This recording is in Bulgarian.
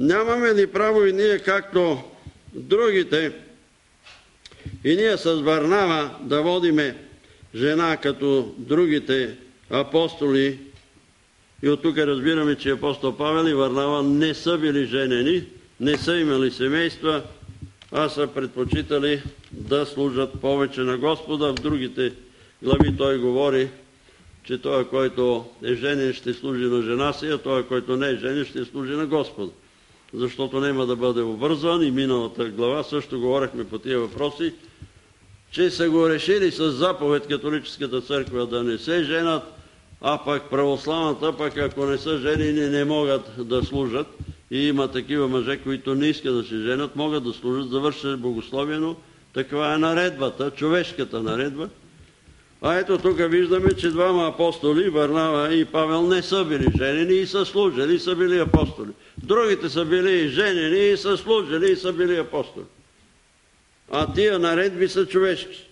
Нямаме ли право и ние, както другите, и ние с Варнава да водиме жена като другите апостоли? И от тук разбираме, че апостол Павел и Варнава не са били женени, не са имали семейства, а са предпочитали да служат повече на Господа. В другите глави той говори, че той, който е женен, ще служи на жена си, а той, който не е женен, ще служи на Господа. Защото няма да бъде обвързан. И миналата глава също говорихме по тия въпроси, че са го решили с заповед католическата църква да не се женат, а пък православната, пък ако не са женени, не могат да служат. И има такива мъже, които не искат да се женят, могат да служат, завършат богословиено. Такава е наредбата, човешката наредба. А ето тук виждаме, че двама апостоли, Варнава и Павел, не са били женени и са служили, и са били апостоли. Другите са били женени и са служили, и са били апостоли. А тия наредби са човешки.